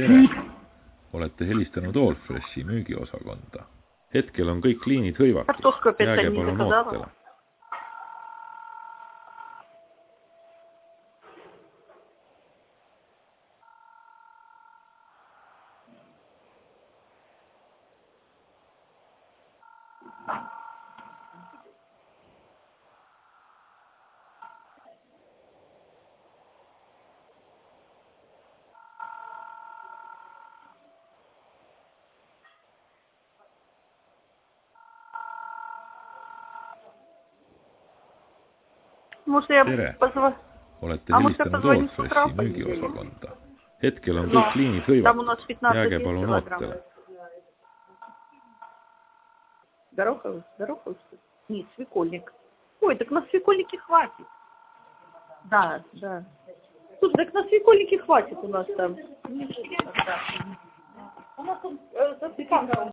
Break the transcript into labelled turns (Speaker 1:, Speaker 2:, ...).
Speaker 1: Tere! Olete helistanud Allfreshi müügiosakonda. Hetkel on kõik liinid hõivatud. Jääge palun ootele. Tere! Olete helistanud Allfreshi müügiosakonda. Hetkel on kõik liinid hõivatud. Jääge palun ootele.
Speaker 2: Гороховский. Нет, свекольник. Ой, так на свекольнике хватит. Да, да. Слушай, так на свекольнике хватит у нас там. У нас там